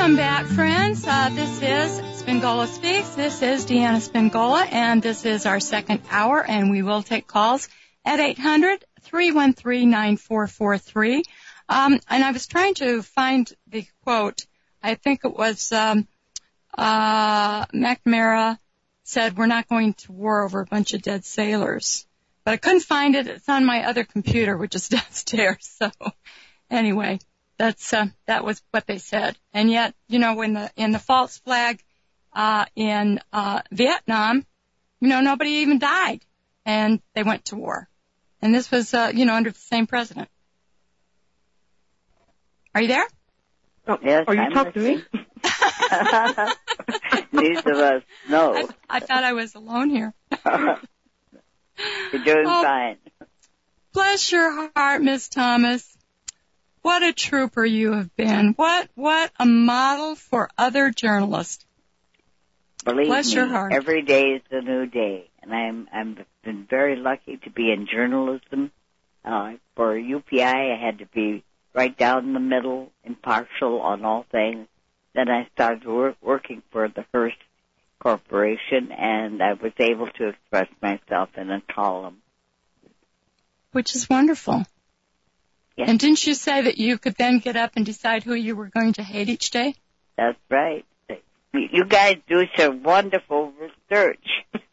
Welcome back, friends. This is Spingola Speaks. This is Deanna Spingola, and this is our second hour, and we will take calls at 800-313-9443. And I was trying to find the quote. I think it was McNamara said, "We're not going to war over a bunch of dead sailors." But I couldn't find it. It's on my other computer, which is downstairs. So anyway, that was what they said. And yet, you know, in the false flag in Vietnam, you know, nobody even died, and they went to war. And this was, under the same president. Are you there? Oh, yes. Are you talking to me? Neither of us. No. I thought I was alone here. You're doing fine. Bless your heart, Miss Thomas. What a trooper you have been. What a model for other journalists. Believe Bless me, your heart. Every day is a new day, and I've been very lucky to be in journalism. For UPI, I had to be right down the middle, impartial on all things. Then I started working for the Hearst Corporation, and I was able to express myself in a column. Which is wonderful. Yes. And didn't you say that you could then get up and decide who you were going to hate each day? That's right. You guys do some wonderful research.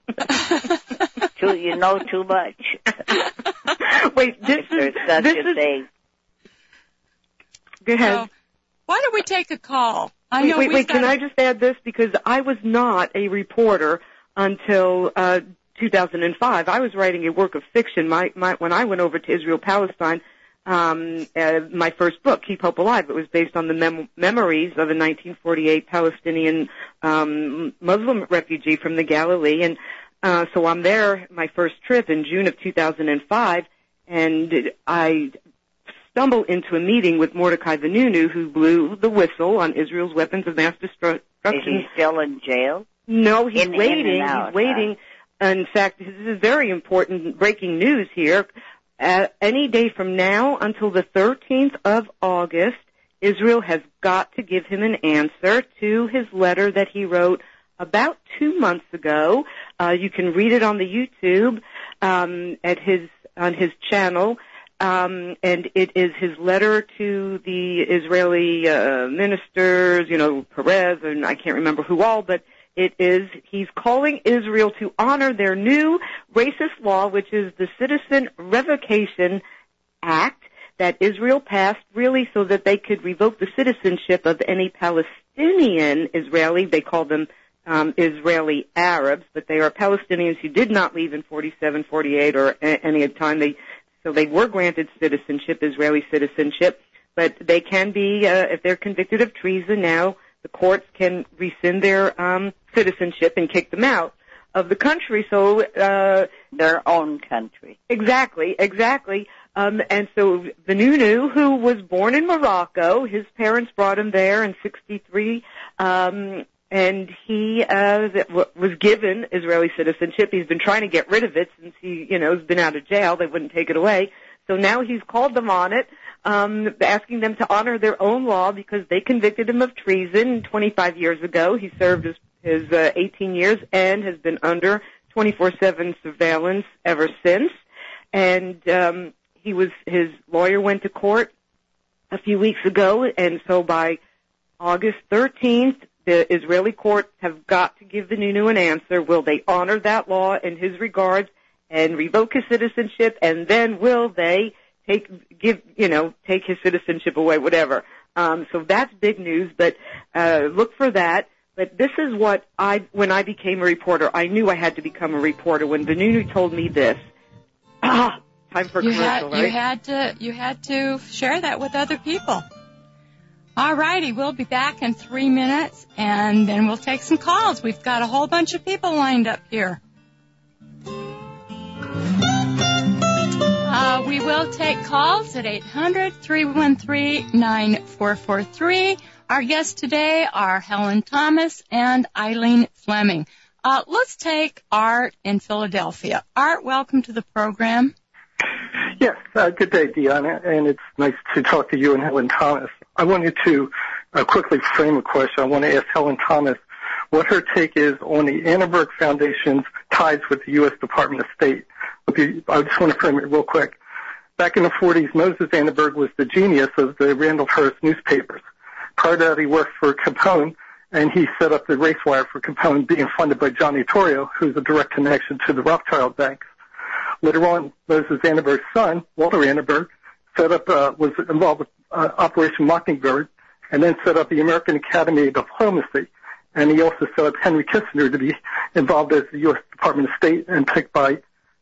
You know too much. Wait, this is such a thing. Go ahead. So, why don't we take a call? Wait, can I just add this? Because I was not a reporter until 2005. I was writing a work of fiction. When I went over to Israel-Palestine, my first book, Keep Hope Alive, it was based on the memories of a 1948 Palestinian Muslim refugee from the Galilee. And so I'm there, my first trip in June of 2005, and I stumble into a meeting with Mordecai Vanunu, who blew the whistle on Israel's weapons of mass destruction. Is he still in jail? No, he's waiting. He's waiting. In fact, this is very important breaking news here. Any day from now until the 13th of August, Israel has got to give him an answer to his letter that he wrote about 2 months ago. You can read it on the YouTube on his channel. And it is his letter to the Israeli ministers, Perez, and I can't remember who all, but he's calling Israel to honor their new racist law, which is the Citizen Revocation Act that Israel passed really so that they could revoke the citizenship of any Palestinian Israeli. They call them Israeli Arabs, but they are Palestinians who did not leave in 47, 48, or any time so they were granted citizenship, Israeli citizenship, but they can be, if they're convicted of treason now, the courts can rescind their citizenship and kick them out of the country. So their own country. Exactly. And so Vanunu, who was born in Morocco, his parents brought him there in 1963, and he was given Israeli citizenship. He's been trying to get rid of it since he, has been out of jail. They wouldn't take it away. So now he's called them on it, asking them to honor their own law because they convicted him of treason 25 years ago. He served his 18 years and has been under 24/7 surveillance ever since. And his lawyer went to court a few weeks ago, and so by August 13th, the Israeli courts have got to give Vanunu an answer. Will they honor that law in his regards and revoke his citizenship, and then will they take his citizenship away, whatever. So that's big news, but look for that. But this is what when I became a reporter, I knew I had to become a reporter. When Vanunu told me this, time for commercial, right? You had to share that with other people. All righty, we'll be back in 3 minutes, and then we'll take some calls. We've got a whole bunch of people lined up here. We will take calls at 800-313-9443. Our guests today are Helen Thomas and Eileen Fleming. Let's take Art in Philadelphia. Art, welcome to the program. Yes, good day, Deanna, and it's nice to talk to you and Helen Thomas. I wanted to quickly frame a question. I want to ask Helen Thomas what her take is on the Annenberg Foundation's ties with the U.S. Department of State. I just want to frame it real quick. Back in the 40s, Moses Annenberg was the genius of the Randolph Hearst newspapers. Prior to that, he worked for Capone, and he set up the race wire for Capone, being funded by Johnny Torrio, who's a direct connection to the Rothschild banks. Later on, Moses Annenberg's son, Walter Annenberg, was involved with Operation Mockingbird, and then set up the American Academy of Diplomacy. And he also set up Henry Kissinger to be involved as the U.S. Department of State and picked by,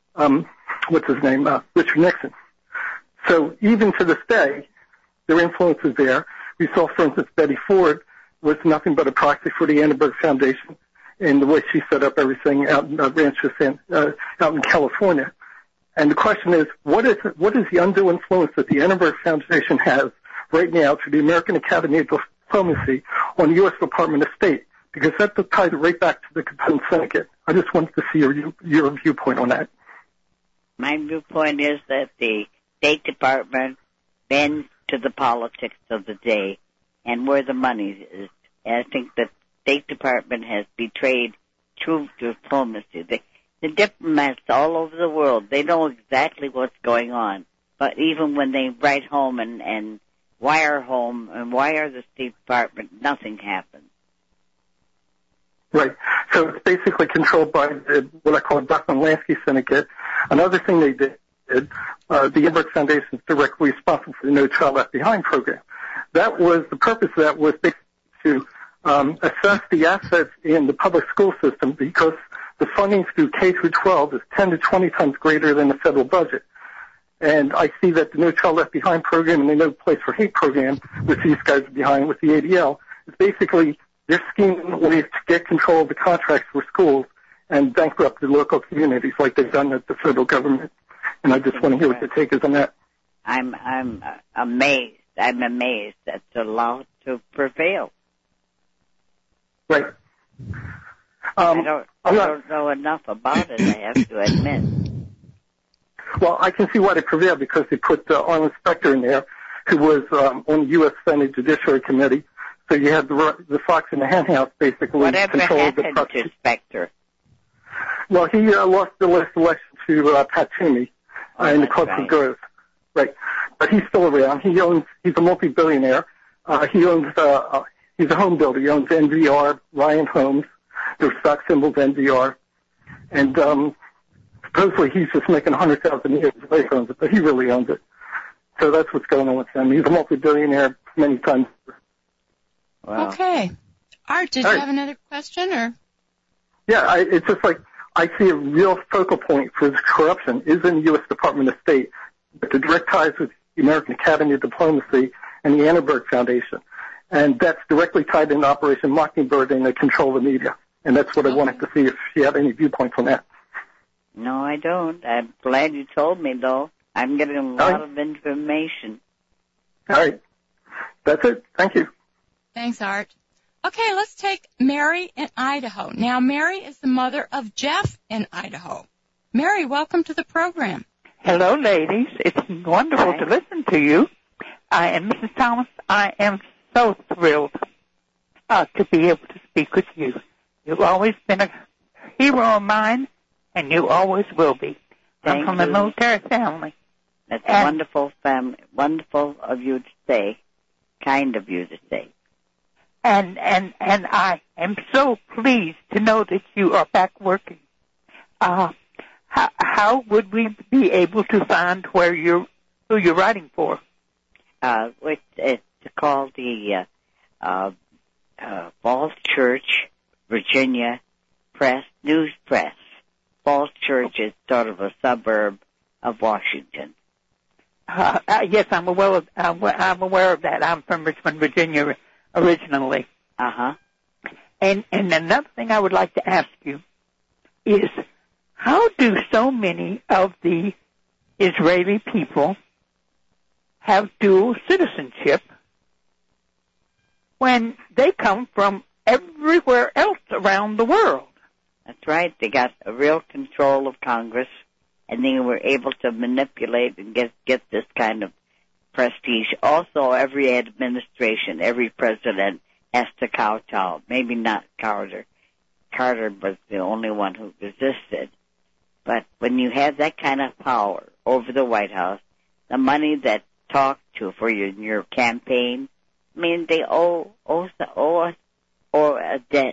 Richard Nixon. So even to this day, their influence is there. We saw, for instance, Betty Ford was nothing but a proxy for the Annenberg Foundation in the way she set up everything out in Rancho out in California. And the question is, what is the undue influence that the Annenberg Foundation has right now through the American Academy of Diplomacy on the U.S. Department of State? Because that ties it right back to the Capone Syndicate. I just wanted to see your viewpoint on that. My viewpoint is that the State Department bends to the politics of the day and where the money is. And I think the State Department has betrayed true diplomacy. The diplomats all over the world, they know exactly what's going on. But even when they write home and wire home and wire the State Department, nothing happens. Right. So it's basically controlled by what I call the Buckland-Lansky Syndicate. Another thing they did, the Annenberg Foundation is directly responsible for the No Child Left Behind program. The purpose of that was basically to assess the assets in the public school system, because the funding through K through 12 is 10 to 20 times greater than the federal budget. And I see that the No Child Left Behind program and the No Place for Hate program, which these guys are behind with the ADL, is basically they're scheming ways to get control of the contracts for schools and bankrupt the local communities like they've done at the federal government. And I just want to hear what your take is on that. I'm amazed. I'm amazed that's allowed to prevail. Right. I don't know enough about it, I have to admit. Well, I can see why they prevailed, because they put Arlen Specter in there, who was on the U.S. Senate Judiciary Committee. So you had the fox in the hen house, basically. Whatever happened to Specter? Well, he lost the last election to Pat Toomey in the Clubfoot Grove. Right. But he's still around. He's a multi-billionaire. He's a home builder. He owns NVR, Ryan Homes. Their stock symbol's NVR. And supposedly he's just making $100,000 a year. His wife owns it, but he really owns it. So that's what's going on with him. He's a multi-billionaire many times. Wow. Okay. Art, did you have another question? Or? Yeah, it's just like I see a real focal point for this corruption is in the U.S. Department of State, but the direct ties with the American Academy of Diplomacy and the Annenberg Foundation. And that's directly tied into Operation Mockingbird and the control of the media. And that's what I wanted to see if you had any viewpoints on that. No, I don't. I'm glad you told me, though. I'm getting a lot of information. All right. That's it. Thank you. Thanks, Art. Okay, let's take Mary in Idaho. Now, Mary is the mother of Jeff in Idaho. Mary, welcome to the program. Hello, ladies. It's wonderful to listen to you. And Mrs. Thomas, I am so thrilled to be able to speak with you. You've always been a hero of mine, and you always will be. I'm from a military family. That's a wonderful family. Wonderful of you to say. Kind of you to say. And I am so pleased to know that you are back working. How would we be able to find who you're writing for? It's called the Falls Church, Virginia Press, News Press. Falls Church is sort of a suburb of Washington. Yes, I'm aware of that. I'm from Richmond, Virginia, originally. Uh-huh. And another thing I would like to ask you is, how do so many of the Israeli people have dual citizenship when they come from everywhere else around the world? That's right. They got a real control of Congress, and they were able to manipulate and get this kind of prestige. Also, every administration, every president has to kowtow. Maybe not Carter. Carter was the only one who resisted. But when you have that kind of power over the White House, the money that talked to for your campaign, I mean, they owe a debt.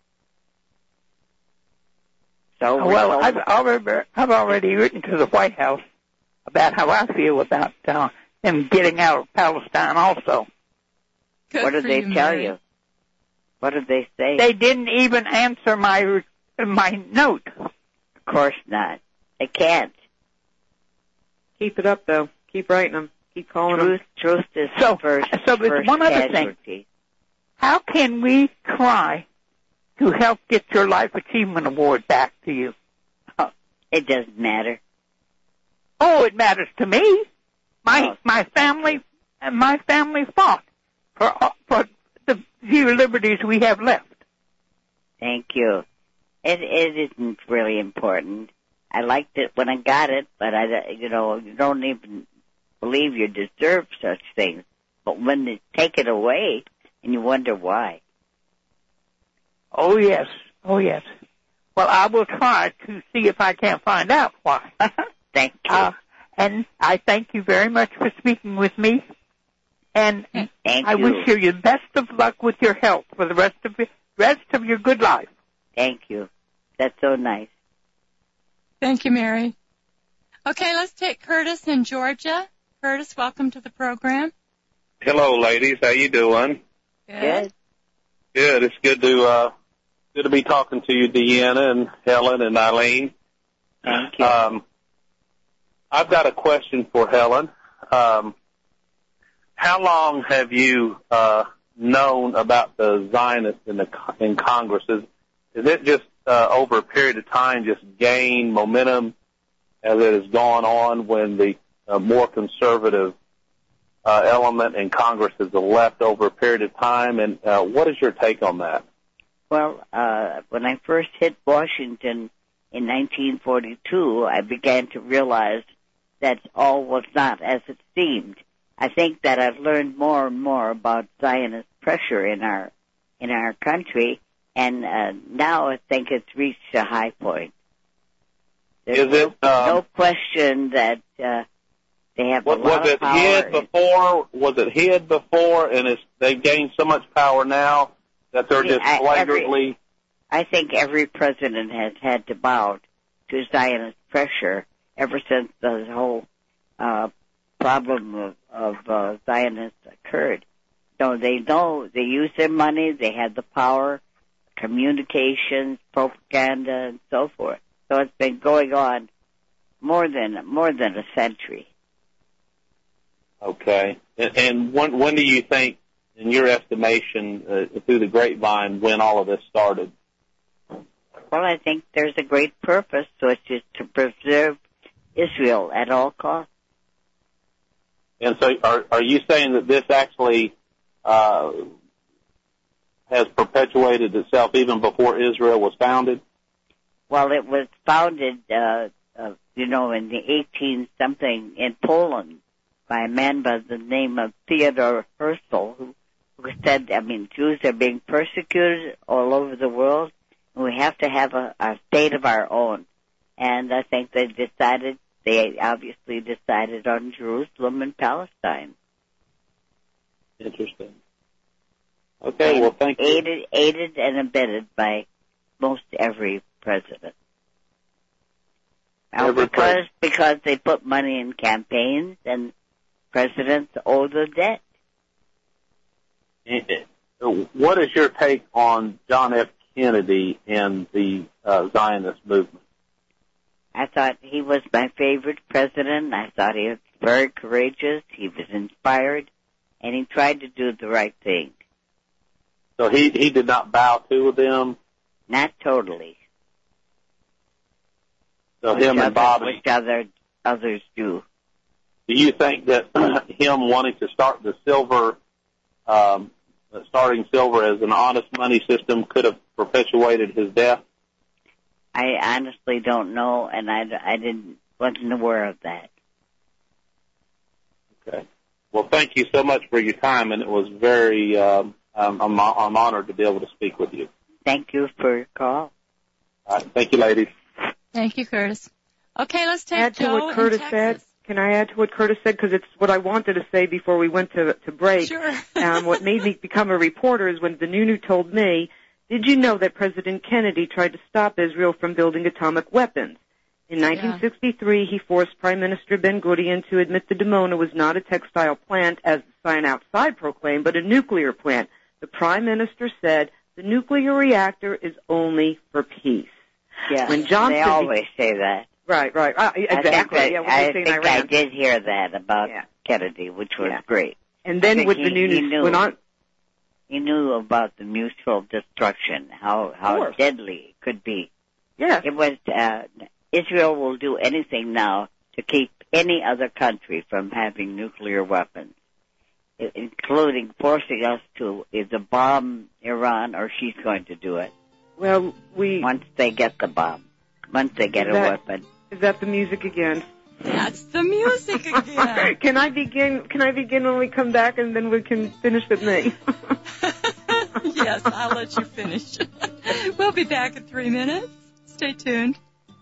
So well, I've already written to the White House about how I feel about them getting out of Palestine also. Good what did they tell Mary. you? What did they say? They didn't even answer my note. Of course not. They can't. Keep it up, though. Keep writing them. Keep calling them. Truth is first. So there's one other thing. How can we try to help get your Life Achievement Award back to you? Oh, it doesn't matter. Oh, it matters to me. My family fought for the few liberties we have left. Thank you. It isn't really important. I liked it when I got it, but you don't even believe you deserve such things. But when they take it away, and you wonder why. Oh yes. Well, I will try to see if I can find out why. Thank you. And I thank you very much for speaking with me. And I wish you the best of luck with your health for the rest of your good life. Thank you. That's so nice. Thank you, Mary. Okay, let's take Curtis in Georgia. Curtis, welcome to the program. Hello, ladies. How you doing? Good. Good. It's good to be talking to you, Deanna and Helen and Eileen. Thank you. I've got a question for Helen. How long have you known about the Zionists in Congress? Is it just over a period of time just gained momentum as it has gone on when the more conservative element in Congress is left over a period of time? And what is your take on that? Well, when I first hit Washington in 1942, I began to realize that all was not as it seemed. I think that I've learned more and more about Zionist pressure in our country, and now I think it's reached a high point. There's no question that they have a lot of power. Was it hid before, and they've gained so much power now that they're just flagrantly? I think every president has had to bow to Zionist pressure ever since the whole problem of Zionists occurred. So they use their money, they have the power, communications, propaganda, and so forth. So it's been going on more than a century. Okay. And when do you think, in your estimation, through the grapevine, when all of this started? Well, I think there's a great purpose, which is to preserve Israel at all costs. And so are you saying that this actually has perpetuated itself even before Israel was founded? Well, it was founded, in the 18-something in Poland by a man by the name of Theodor Herzl, who said, Jews are being persecuted all over the world, and we have to have a state of our own. And I think they obviously decided on Jerusalem and Palestine. Interesting. Okay, well, thank you. Aided and abetted by most every president. Because they put money in campaigns, and presidents owe the debt. What is your take on John F. Kennedy and the Zionist movement? I thought he was my favorite president. I thought he was very courageous. He was inspired, and he tried to do the right thing. So he did not bow to them? Not totally. So him and Bobby... Which others do. Do you think that him wanting to start the starting silver as an honest money system could have perpetuated his death? I honestly don't know, and I wasn't aware of that. Okay. Well, thank you so much for your time, and it was very, I'm honored to be able to speak with you. Thank you for your call. All right, thank you, ladies. Thank you, Curtis. Okay, let's take add Joe to what Curtis in Texas. said. Can I add to what Curtis said? Because it's what I wanted to say before we went to break. Sure. What made me become a reporter is when Vanunu told me, did you know that President Kennedy tried to stop Israel from building atomic weapons? In 1963, he forced Prime Minister Ben-Gurion to admit the Dimona was not a textile plant, as the sign outside proclaimed, but a nuclear plant. The Prime Minister said, the nuclear reactor is only for peace. Yeah, when Johnson they always say that. Right. Exactly. I think I did hear that about Kennedy, which was great. And then with Vanunu went on. He knew about the mutual destruction, how deadly it could be. Yes. It was, Israel will do anything now to keep any other country from having nuclear weapons, including forcing us to either bomb Iran or she's going to do it. Well, once they get the bomb, once they get a weapon. Is that the music again? That's the music again. Can I begin when we come back, and then we can finish with me? Yes, I'll let you finish. We'll be back in 3 minutes. Stay tuned.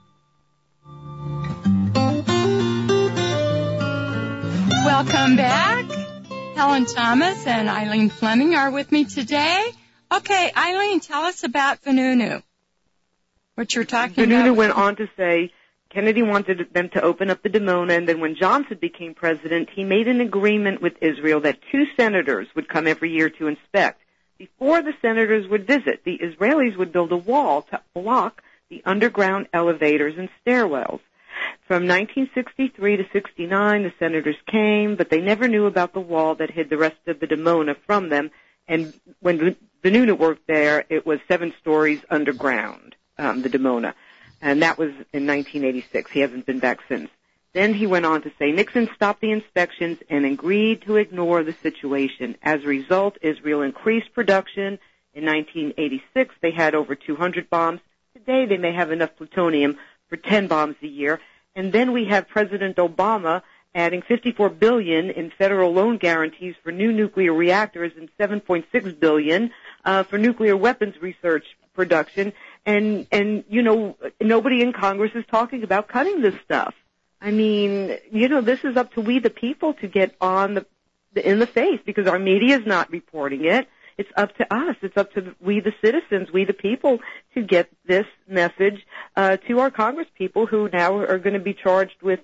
Welcome back. Helen Thomas and Eileen Fleming are with me today. Okay, Eileen, tell us about Vanunu. What you're talking about. Vanunu went on to say Kennedy wanted them to open up the Dimona, and then when Johnson became president, he made an agreement with Israel that 2 senators would come every year to inspect. Before the senators would visit, the Israelis would build a wall to block the underground elevators and stairwells. From 1963 to 69, the senators came, but they never knew about the wall that hid the rest of the Dimona from them. And when Vanunu worked there, it was 7 stories underground, the Dimona. And that was in 1986. He hasn't been back since. Then he went on to say Nixon stopped the inspections and agreed to ignore the situation. As a result, Israel increased production. In 1986, they had over 200 bombs. Today, they may have enough plutonium for 10 bombs a year. And then we have President Obama adding $54 billion in federal loan guarantees for new nuclear reactors and $7.6 billion for nuclear weapons research production. And you know, nobody in Congress is talking about cutting this stuff. I mean, you know, this is up to we the people to get on in the face, because our media is not reporting it. It's up to us. It's up to we the citizens, we the people, to get this message to our Congress people, who now are going to be charged with,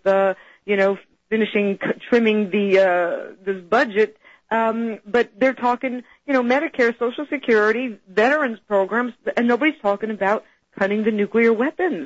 trimming this budget. But they're talking, Medicare, Social Security, veterans programs, and nobody's talking about cutting the nuclear weapons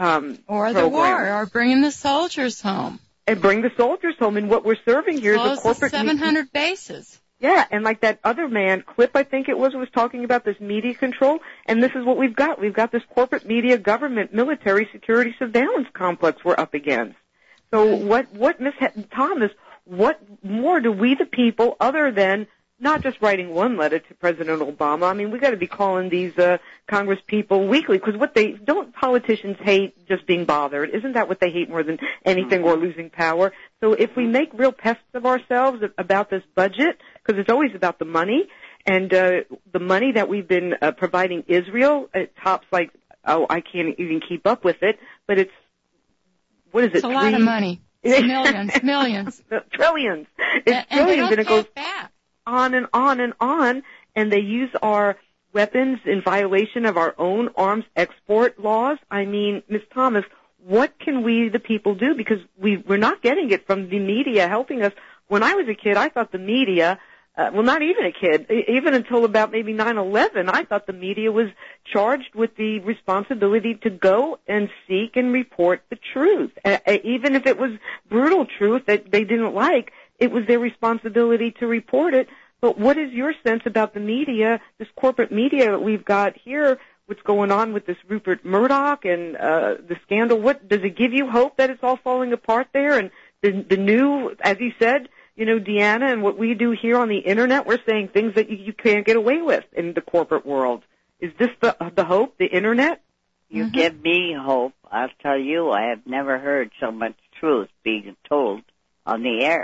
or the war, or bringing the soldiers home. And bring the soldiers home. And what we're serving here is a corporate 700 bases. Yeah, and like that other man, Clip, I think it was talking about this media control, and this is what we've got. We've got this corporate media, government, military, security, surveillance complex we're up against. So what, Ms. Thomas, what more do we the people, other than not just writing one letter to President Obama? I mean, we got to be calling these Congress people weekly, because don't politicians hate just being bothered? Isn't that what they hate more than anything, or losing power? So if we make real pests of ourselves about this budget, because it's always about the money, and the money that we've been providing Israel, it tops I can't even keep up with it, but it's, what is it? It's a lot of money. It's millions. Trillions. It's trillions, and it goes back on and on and on, and they use our weapons in violation of our own arms export laws. I mean, Ms. Thomas, what can we, the people, do? Because we're not getting it from the media helping us. When I was a kid, I thought the media, not even a kid, even until about maybe 9/11, I thought the media was charged with the responsibility to go and seek and report the truth. Even if it was brutal truth that they didn't like, it was their responsibility to report it. But what is your sense about the media, this corporate media that we've got here? What's going on with this Rupert Murdoch and the scandal? What does it give you hope that it's all falling apart there? And the new, as you said, Deanna, and what we do here on the internet, we're saying things that you can't get away with in the corporate world. Is this the hope, the internet? You give me hope. I'll tell you, I have never heard so much truth being told on the air.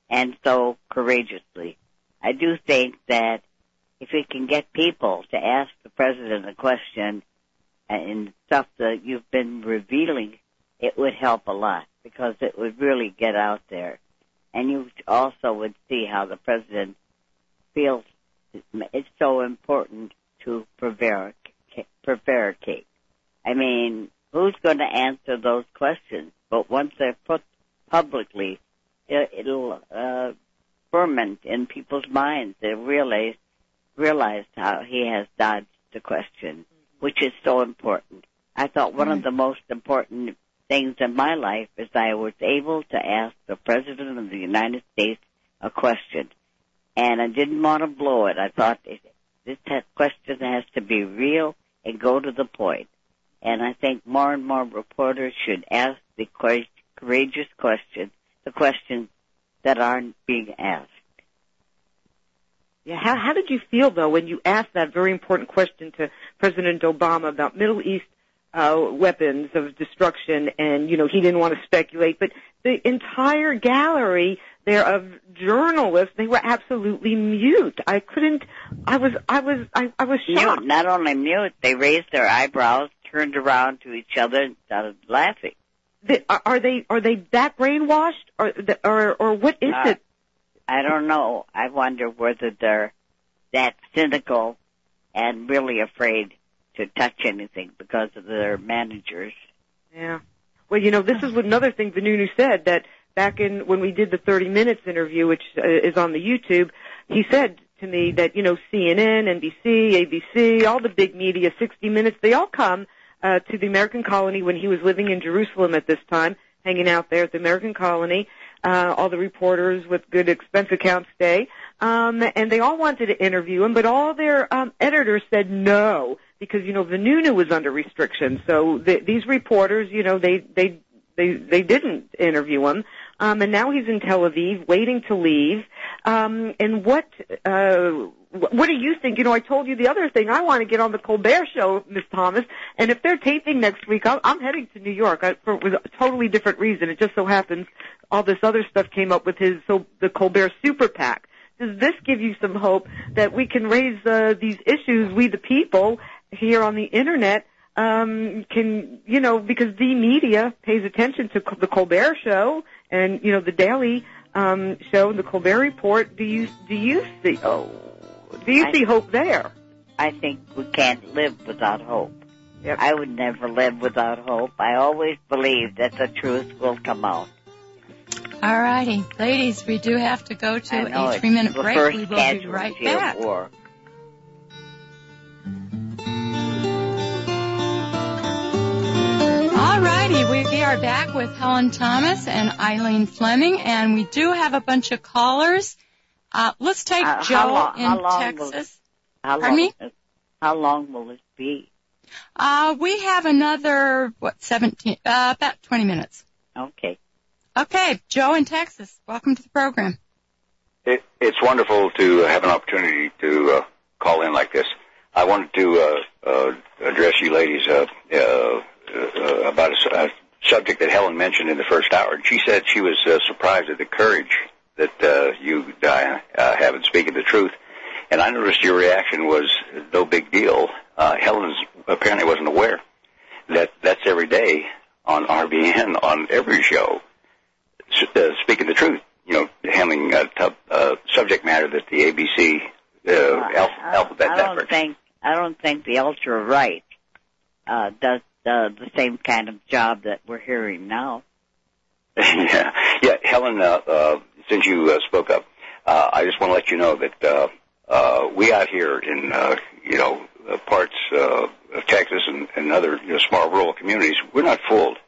and so courageously. I do think that if we can get people to ask the president a question and stuff that you've been revealing, it would help a lot because it would really get out there. And you also would see how the president feels it's so important to prevaricate. I mean, who's going to answer those questions? But once they're put publicly, it'll ferment in people's minds. They realize how he has dodged the question, which is so important. I thought one of the most important things in my life is I was able to ask the President of the United States a question. And I didn't want to blow it. I thought this question has to be real and go to the point. And I think more and more reporters should ask the courageous questions, the questions that aren't being asked. Yeah, how did you feel, though, when you asked that very important question to President Obama about Middle East weapons of destruction, and, he didn't want to speculate, but the entire gallery there of journalists, they were absolutely mute. I was shocked. Mute, not only mute, they raised their eyebrows, turned around to each other, and started laughing. Are they that brainwashed, or what is it? I don't know. I wonder whether they're that cynical and really afraid to touch anything because of their managers. Yeah. Well, this is another thing Vanunu said, that back when we did the 30 Minutes interview, which is on the YouTube, he said to me that, CNN, NBC, ABC, all the big media, 60 Minutes, they all come to the American colony when he was living in Jerusalem at this time, hanging out there at the American colony. All the reporters with good expense accounts stay. And they all wanted to interview him, but all their editors said no, because, Vanunu was under restrictions. So these reporters, they didn't interview him. And now he's in Tel Aviv, waiting to leave. And what do you think? I told you the other thing. I want to get on the Colbert Show, Ms. Thomas. And if they're taping next week, I'm heading to New York for a totally different reason. It just so happens all this other stuff came up with the Colbert Super PAC. Does this give you some hope that we can raise these issues, we the people, here on the Internet, because the media pays attention to the Colbert Show and, the Daily Show, the Colbert Report. Do you see hope there? I think we can't live without hope. Yep. I would never live without hope. I always believe that the truth will come out. All righty. Ladies, we do have to go to a 3-minute break. We will be right back. War. All righty. We are back with Helen Thomas and Eileen Fleming, and we do have a bunch of callers. Let's take Joe in Texas. Pardon me? How long will it be? We have another, about 20 minutes. Okay. Okay, Joe in Texas, welcome to the program. It's wonderful to have an opportunity to call in like this. I wanted to address you ladies about a subject that Helen mentioned in the first hour. And she said she was surprised at the courage that you have in speaking the truth. And I noticed your reaction was no big deal. Helen apparently wasn't aware that that's every day on RBN, on every show. Speaking the truth, handling subject matter that the ABC Alphabet Network. I don't think the ultra right does the same kind of job that we're hearing now. Yeah. Helen, since you spoke up, I just want to let you know that we out here in parts of Texas and other small rural communities, we're not fooled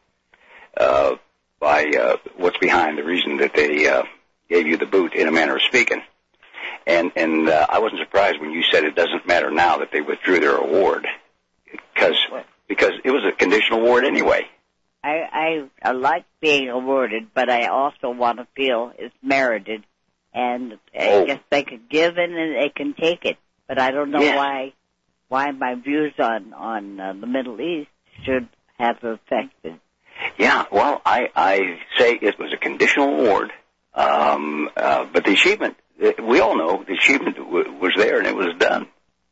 by what's behind the reason that they gave you the boot, in a manner of speaking. And I wasn't surprised when you said it doesn't matter now that they withdrew their award, because it was a conditional award anyway. I like being awarded, but I also want to feel it's merited, and I guess they could give it and they can take it. But I don't know why my views on the Middle East should have affected. Yeah, well, I say it was a conditional award, But the achievement, we all know the achievement was there and it was done.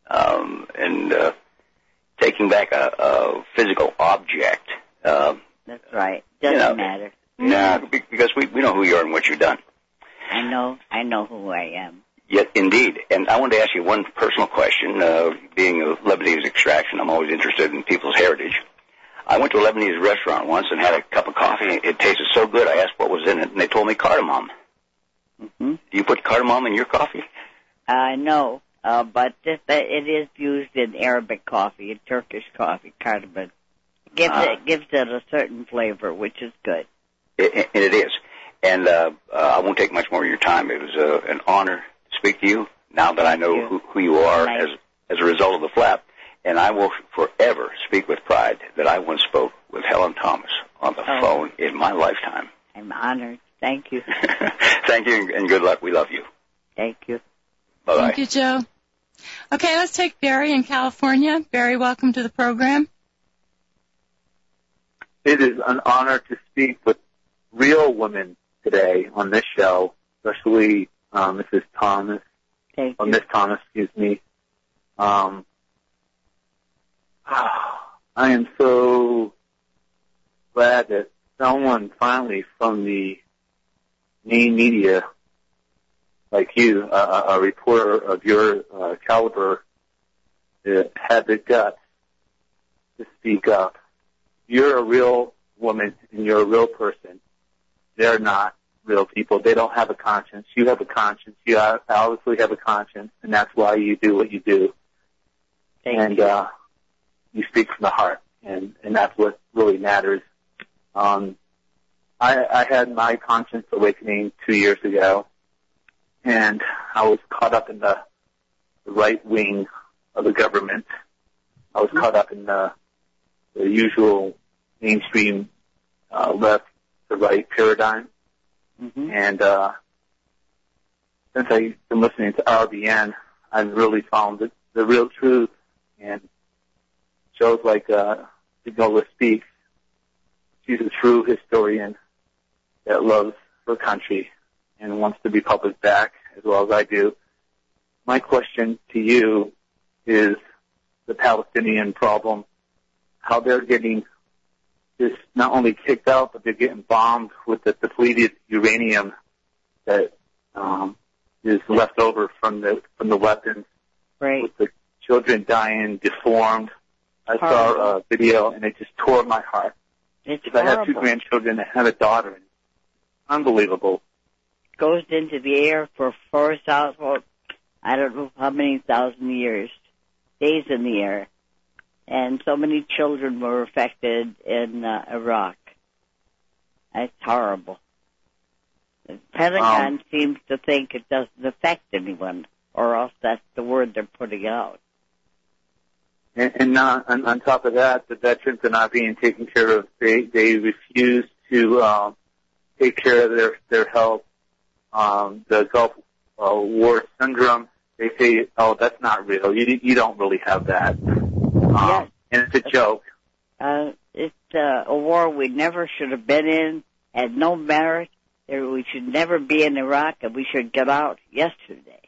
Taking back a physical object. That's right. Doesn't matter. No, because we know who you are and what you've done. I know who I am. Yet, indeed. And I wanted to ask you one personal question. Being of Lebanese extraction, I'm always interested in people's heritage. I went to a Lebanese restaurant once and had a cup of coffee. It tasted so good, I asked what was in it, and they told me cardamom. Mm-hmm. Do you put cardamom in your coffee? No, but it is used in Arabic coffee, in Turkish coffee, cardamom. Gives it a certain flavor, which is good. It is. And I won't take much more of your time. It was an honor to speak to you now that I know who you are as a result of the flap. And I will forever speak with pride that I once spoke with Helen Thomas on the phone in my lifetime. I'm honored. Thank you. Thank you, and good luck. We love you. Thank you. Bye-bye. Thank you, Joe. Okay, let's take Barry in California. Barry, welcome to the program. It is an honor to speak with real women today on this show, especially Mrs. Thomas. Thank you. Miss Thomas, excuse me. I am so glad that someone finally from the main media, like you, a reporter of your caliber, had the guts to speak up. You're a real woman and you're a real person. They're not real people. They don't have a conscience. You have a conscience. You obviously have a conscience, and that's why you do what you do. Thank you. You speak from the heart, and that's what really matters. I had my conscience awakening 2 years ago, and I was caught up in the right wing of the government. I was caught up in the usual mainstream left to right paradigm. Mm-hmm. And since I've been listening to RBN, I've really found the real truth. And shows like Signola Speaks, she's a true historian that loves her country and wants the Republic back as well as I do. My question to you is the Palestinian problem, how they're getting this not only kicked out, but they're getting bombed with the depleted uranium that is left over from the weapons. Right. With the children dying, deformed. I saw a video and it just tore my heart. It's I have 2 grandchildren. I have a daughter. Unbelievable. Goes into the air for 4,000, I don't know how many thousand years, stays in the air. And so many children were affected in Iraq. That's horrible. The Pentagon seems to think it doesn't affect anyone, or else that's the word they're putting out. And on top of that, the veterans are not being taken care of. They refuse to take care of their health. The Gulf War syndrome, they say, oh, that's not real. You don't really have that. Yes. And it's a joke. It's a war we never should have been in, had no merit. We should never be in Iraq, and we should get out yesterday.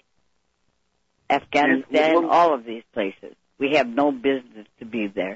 Afghanistan, all of these places. We have no business to be there.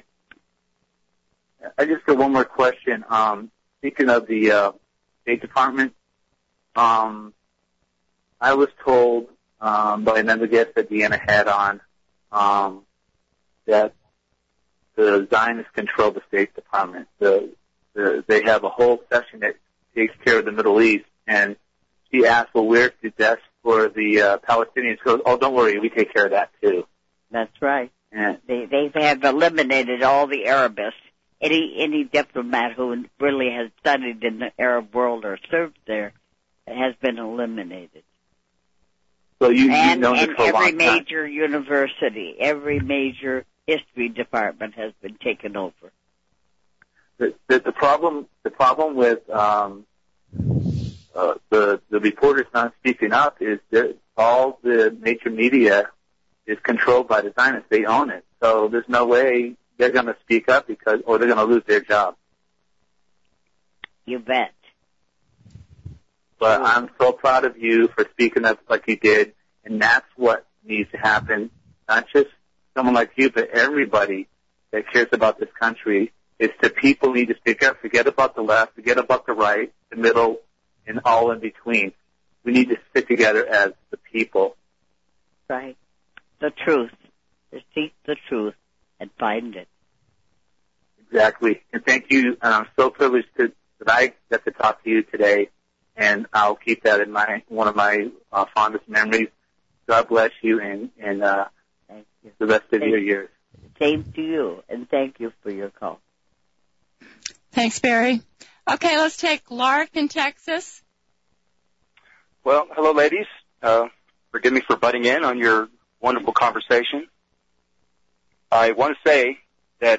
I just got one more question. Speaking of the State Department, I was told by another guest that Deanna had on that the Zionists control the State Department. They have a whole section that takes care of the Middle East, and she asked, well, where's the desk for the Palestinians? She goes, oh, don't worry, we take care of that too. That's right. Yeah. They have eliminated all the Arabists. Any diplomat who really has studied in the Arab world or served there has been eliminated. So you've known this for a long time. Every major university, every major history department has been taken over. The problem with the reporters not speaking up is that all the major media is controlled by the Zionists. They own it. So there's no way they're going to speak up or they're going to lose their job. You bet. But I'm so proud of you for speaking up like you did, and that's what needs to happen. Not just someone like you, but everybody that cares about this country. It's the people need to speak up. Forget about the left, forget about the right, the middle, and all in between. We need to stick together as the people. Right. The truth. To seek the truth and find it. Exactly. And thank you. I'm so privileged that I got to talk to you today, and I'll keep that in one of my fondest memories. God bless you and thank you. The rest of your years. Same to you, and thank you for your call. Thanks, Barry. Okay, let's take Lark in Texas. Well, hello, ladies. Forgive me for butting in on your wonderful conversation. I want to say that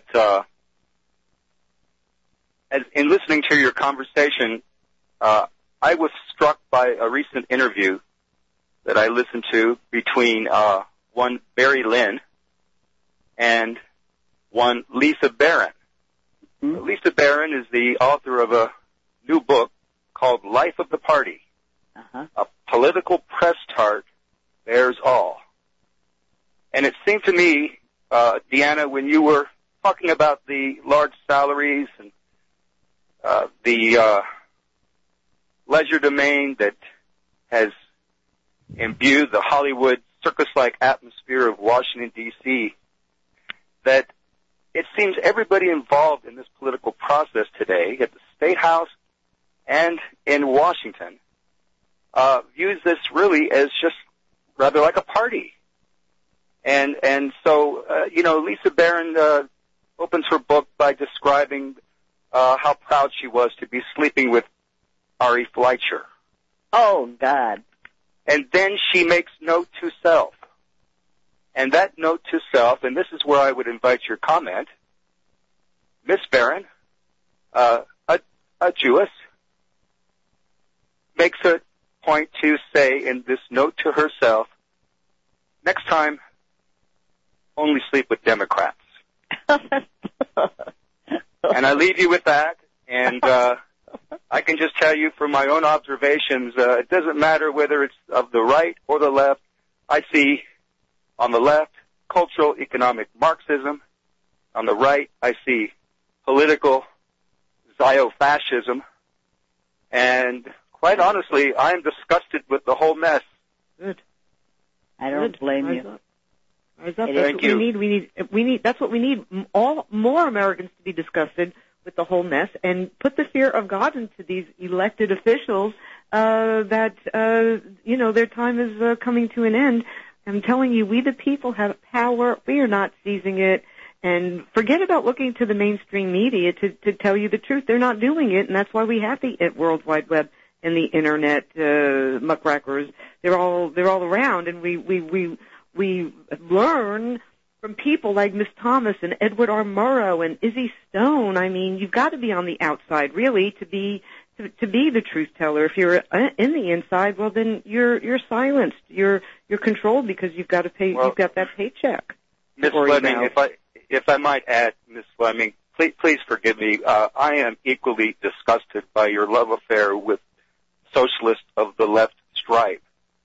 in listening to your conversation, I was struck by a recent interview that I listened to between one Barry Lynn and one Lisa Barron. Mm-hmm. Lisa Barron is the author of a new book called Life of the Party, A Political Press Tart Bears All. And it seemed to me, Deanna, when you were talking about the large salaries and the leisure domain that has imbued the Hollywood circus-like atmosphere of Washington, D.C., that it seems everybody involved in this political process today at the State House and in Washington views this really as just rather like a party. And so, Lisa Barron opens her book by describing how proud she was to be sleeping with Ari Fleischer. Oh, God. And then she makes note to self. And that note to self, and this is where I would invite your comment, Miss Barron, a Jewess, makes a point to say in this note to herself, next time, only sleep with Democrats. And I leave you with that, and I can just tell you from my own observations, it doesn't matter whether it's of the right or the left. I see on the left cultural economic Marxism. On the right, I see political Zio-fascism. And quite honestly, I am disgusted with the whole mess. Good. I don't blame you. That's what we need. That's what we need. More Americans to be disgusted with the whole mess and put the fear of God into these elected officials. That their time is coming to an end. I'm telling you, we the people have power. We are not seizing it. And forget about looking to the mainstream media to tell you the truth. They're not doing it, and that's why we have the World Wide Web and the Internet muckrackers. They're all around, and we learn from people like Miss Thomas and Edward R. Murrow and Izzy Stone. I mean, you've got to be on the outside really to be the truth teller. If you're in the inside, well then you're silenced. You're controlled because you've got to pay. Well, you've got that paycheck. Miss Fleming, if I might add, Miss Fleming, please forgive me. I am equally disgusted by your love affair with socialists of the left stripe.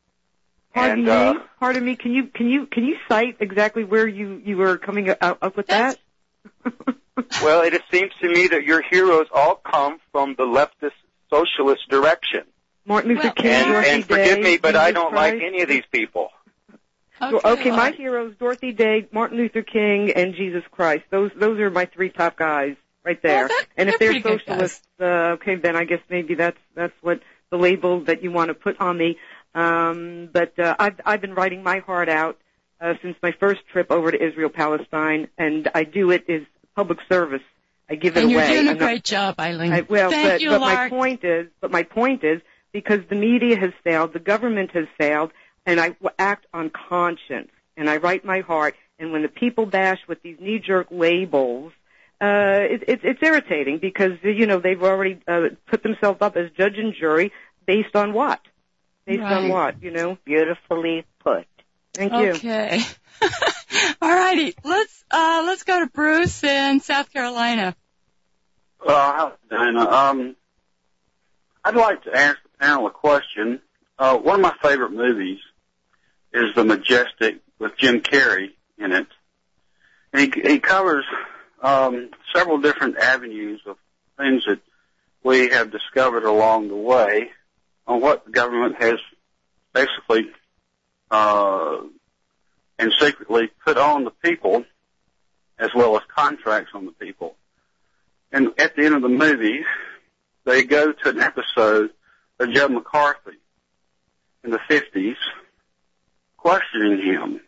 Pardon me. Can you cite exactly where you were coming up with that? Well, it seems to me that your heroes all come from the leftist socialist direction. Martin Luther King, Dorothy and forgive Day, me, but Jesus I don't Christ. like any of these people. Okay, my heroes: Dorothy Day, Martin Luther King, and Jesus Christ. Those are my three top guys right there. Well, and if they're pretty socialists, okay, then I guess maybe that's what the label that you want to put on me. But I've been writing my heart out since my first trip over to Israel, Palestine, and I do it as public service. I give it away. And you're doing a great job, Eileen. Thank you, but Lark. my point is, because the media has failed, the government has failed, and I act on conscience, and I write my heart. And when the people bash with these knee-jerk labels, it's irritating because they've already put themselves up as judge and jury based on what? Based on what? Beautifully put. Thank you. Okay. All righty. Let's go to Bruce in South Carolina. Diana. I'd like to ask the panel a question. One of my favorite movies is The Majestic with Jim Carrey in it. And he covers several different avenues of things that we have discovered along the way on what the government has basically and secretly put on the people, as well as contracts on the people. And at the end of the movie, they go to an episode of Joe McCarthy in the 50s, questioning him.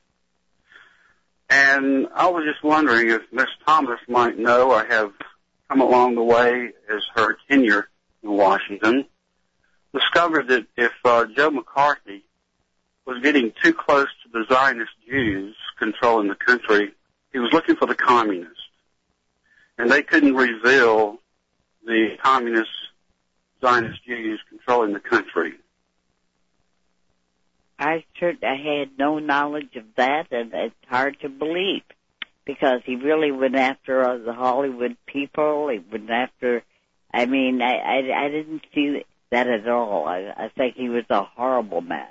And I was just wondering if Miss Thomas might know. I have come along the way as her tenure in Washington, discovered that if Joe McCarthy was getting too close to the Zionist Jews controlling the country, he was looking for the communists. And they couldn't reveal the communist Zionist Jews controlling the country. I had no knowledge of that, and it's hard to believe, because he really went after the Hollywood people. He went after, I didn't see that at all. I think he was a horrible man.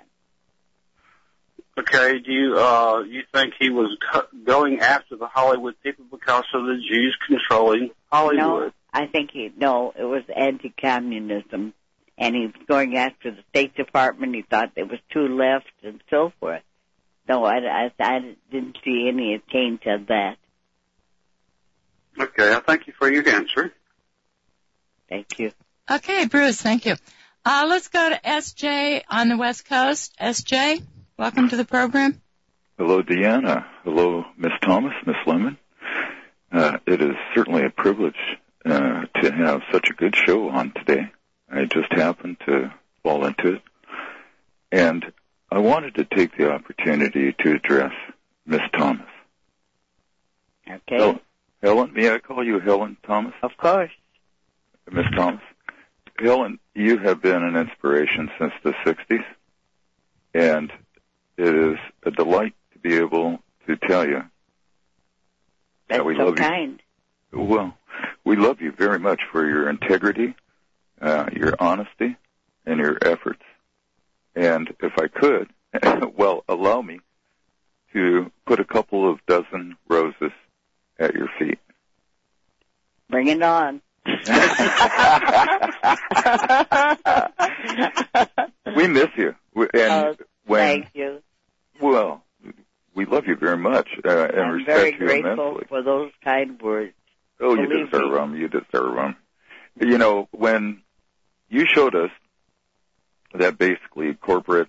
Okay, do you think he was going after the Hollywood people because of the Jews controlling Hollywood? No, I think it was anti-communism, and he was going after the State Department. He thought it was too left and so forth. No, I didn't see any taint of that. Okay, I thank you for your answer. Thank you. Okay, Bruce, thank you. Let's go to S.J. on the West Coast. S.J., welcome to the program. Hello, Deanna. Hello, Miss Thomas, Miss Lemon. It is certainly a privilege to have such a good show on today. I just happened to fall into it. And I wanted to take the opportunity to address Miss Thomas. Okay. Helen, may I call you Helen Thomas? Of course. Miss Thomas. Helen, you have been an inspiration since the 60s, and it is a delight to be able to tell you that we love you. Well, we love you very much for your integrity, your honesty, and your efforts. And if I could, allow me to put a couple of dozen roses at your feet. Bring it on. We miss you. Thank you. Well, we love you very much and I'm respect very you grateful immensely. for those kind words. Oh, you deserve them. You deserve them. You know, when you showed us that basically corporate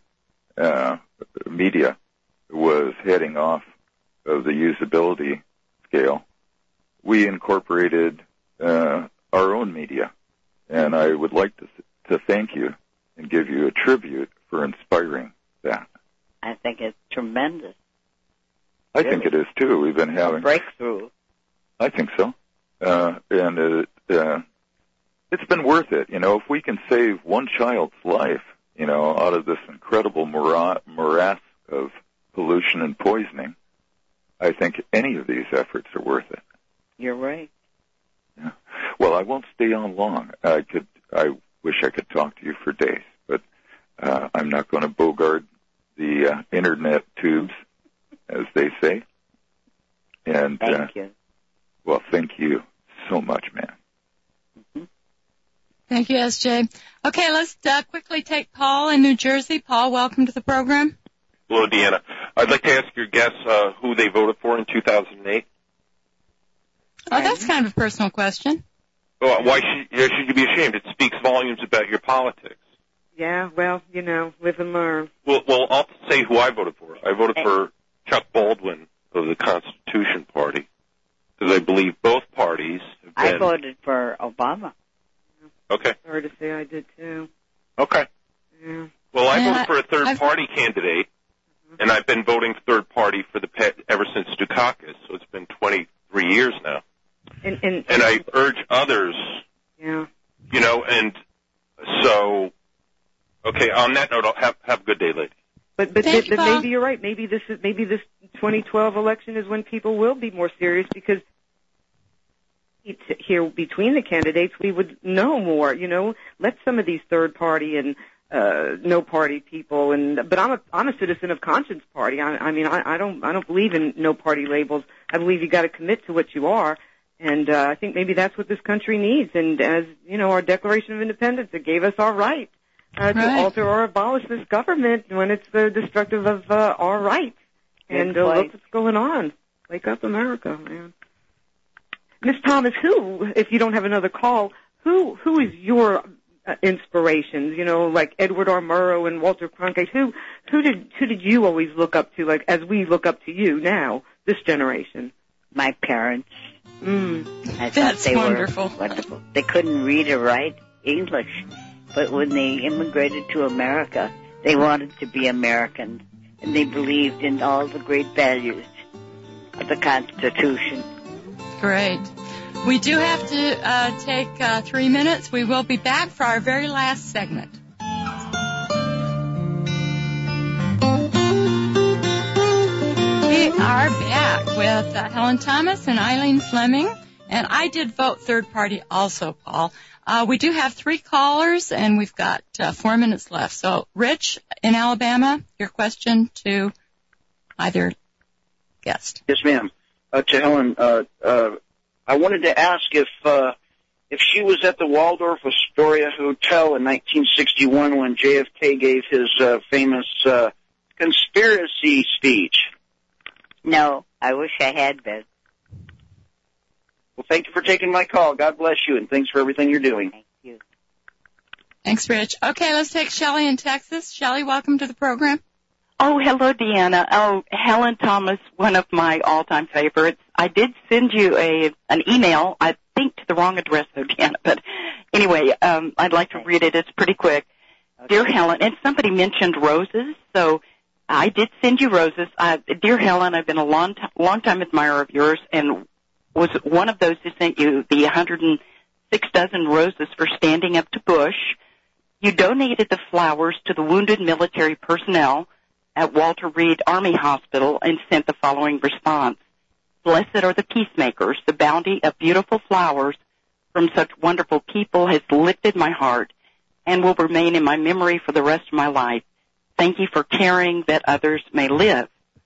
media was heading off of the usability scale, we incorporated our own media. And I would like to thank you and give you a tribute for inspiring that. I think it's tremendous. I think it is, too. We've been having a breakthrough. I think so. And it's been worth it. You know, if we can save one child's life, you know, out of this incredible morass of pollution and poisoning, I think any of these efforts are worth it. You're right. Yeah. Well, I won't stay on long. I wish I could talk to you for days, but I'm not going to bogart the internet tubes, as they say. And thank you. Well, thank you so much, man. Mm-hmm. Thank you, S.J. Okay, let's quickly take Paul in New Jersey. Paul, welcome to the program. Hello, Deanna. I'd like to ask your guests who they voted for in 2008. Oh, that's kind of a personal question. Well, why should you be ashamed? It speaks volumes about your politics. Yeah, well, you know, live and learn. Well, I'll say who I voted for. I voted for Chuck Baldwin of the Constitution Party, because I believe both parties have been... I voted for Obama. Okay. Sorry to say I did, too. Okay. Yeah. Well, I voted for a third-party candidate, and I've been voting third-party for ever since Dukakis, so it's been 23 years now. And I urge others, yeah, you know, and so, okay, on that note, I'll have a good day, lady. But maybe you're right. Maybe this 2012 election is when people will be more serious, because here between the candidates we would know more. You know, let some of these third party and no party people, but I'm a citizen of Conscience Party. I don't believe in no party labels. I believe you got to commit to what you are, and I think maybe that's what this country needs. And as you know, our Declaration of Independence, it gave us our right to alter or abolish this government when it's destructive of our rights. And look what's going on. Wake up, America, man. Miss Thomas, if you don't have another call, who is your inspirations? You know, like Edward R. Murrow and Walter Cronkite. Who did you always look up to, like as we look up to you now, this generation? My parents. I thought That's they wonderful. were wonderful. They couldn't read or write English, but when they immigrated to America, they wanted to be Americans, and they believed in all the great values of the Constitution. Great. We do have to take 3 minutes. We will be back for our very last segment. We are back with Helen Thomas and Eileen Fleming, and I did vote third party also, Paul. We do have 3 callers, and we've got 4 minutes left. So, Rich in Alabama, your question to either guest. Yes, ma'am. To Helen, I wanted to ask if she was at the Waldorf Astoria Hotel in 1961 when JFK gave his famous conspiracy speech. No, I wish I had been. Well, thank you for taking my call. God bless you, and thanks for everything you're doing. Thank you. Thanks, Rich. Okay, let's take Shelley in Texas. Shelley, welcome to the program. Oh, hello, Deanna. Oh, Helen Thomas, one of my all-time favorites. I did send you an email, I think to the wrong address, though, Deanna. But anyway, I'd like to read it. It's pretty quick. Okay. Dear Helen, and somebody mentioned roses, so I did send you roses. Dear Helen, I've been a long-time admirer of yours and was one of those who sent you the 106 dozen roses for standing up to Bush. You donated the flowers to the wounded military personnel at Walter Reed Army Hospital and sent the following response. Blessed are the peacemakers. The bounty of beautiful flowers from such wonderful people has lifted my heart and will remain in my memory for the rest of my life. Thank you for caring that others may live.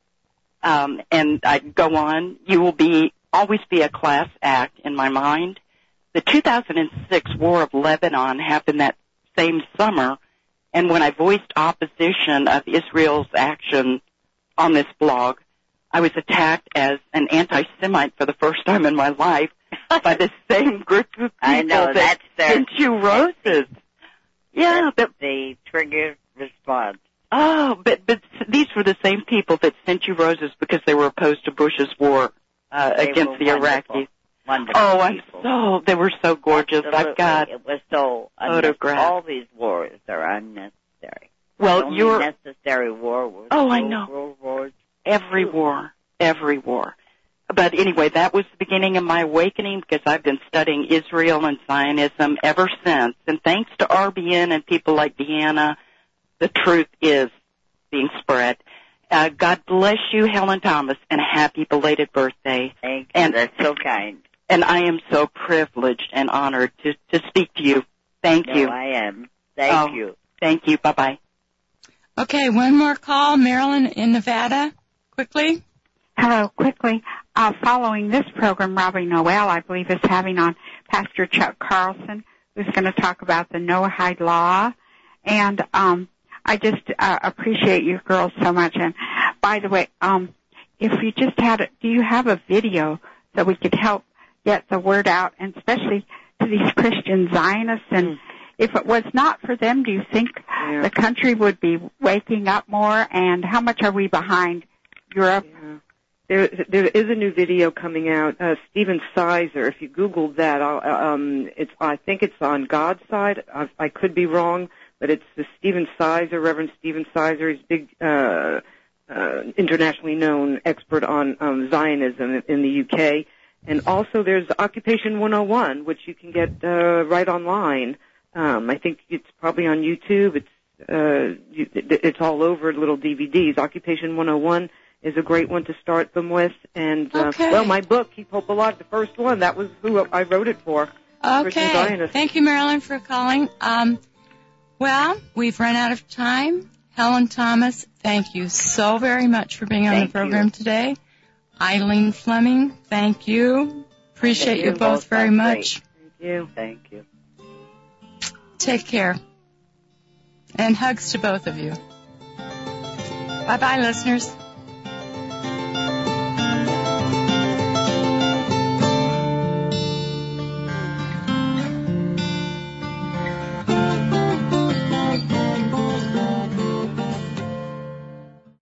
And I go on. You will always be a class act in my mind. The 2006 War of Lebanon happened that same summer, and when I voiced opposition of Israel's action on this blog, I was attacked as an anti-Semite for the first time in my life by the same group of people I know, that sent you roses. Yeah, that's the trigger response. Oh, but these were the same people that sent you roses because they were opposed to Bush's war against the Iraqis. Wonderful. They were so gorgeous. Absolutely. I've got it was so photographs. All these wars are unnecessary. Well, the only necessary war was I know. World Wars. Every war. But anyway, that was the beginning of my awakening because I've been studying Israel and Zionism ever since. And thanks to RBN and people like Deanna, the truth is being spread. God bless you, Helen Thomas, and a happy belated birthday. Thank you. That's so kind. And I am so privileged and honored to speak to you. Thank you. I am. Thank you. Thank you. Bye-bye. Okay, one more call. Marilyn in Nevada. Quickly. Hello, quickly. Following this program, Robbie Noel, I believe, is having on Pastor Chuck Carlson, who's going to talk about the Noahide Law. And I just appreciate you girls so much. And by the way, if you just do you have a video so we could help get the word out, and especially to these Christian Zionists? And if it was not for them, do you think the country would be waking up more? And how much are we behind Europe? Yeah. There is a new video coming out. Stephen Sizer, if you Google that, I think it's on God's Side. I could be wrong, but it's the Stephen Sizer, Reverend Stephen Sizer. He's a big, internationally known expert on Zionism in the UK. And also there's Occupation 101, which you can get right online. I think it's probably on YouTube. It's all over little DVDs. Occupation 101 is a great one to start them with. And, my book, Keep Hope Alive, the first one, that was who I wrote it for. Okay. Thank you, Marilyn, for calling. Well, we've run out of time. Helen Thomas, thank you so very much for being on the program today. Eileen Fleming, thank you. Appreciate you both very much. Thank you. Thank you. Take care. And hugs to both of you. Bye-bye, listeners.